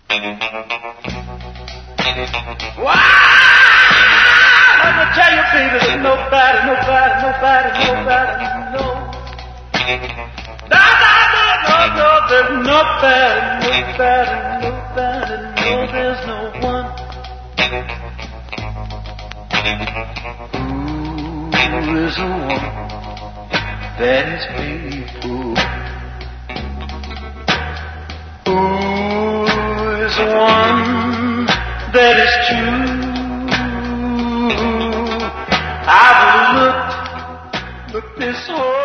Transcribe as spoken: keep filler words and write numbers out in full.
Wow! Let me tell you, baby, there's nobody, nobody, nobody, nobody, no. No, no, no, no, no, there's nobody, nobody, nobody, no, there's no one. Who is the one that is faithful? Who is the one that is true? I've looked, looked this whole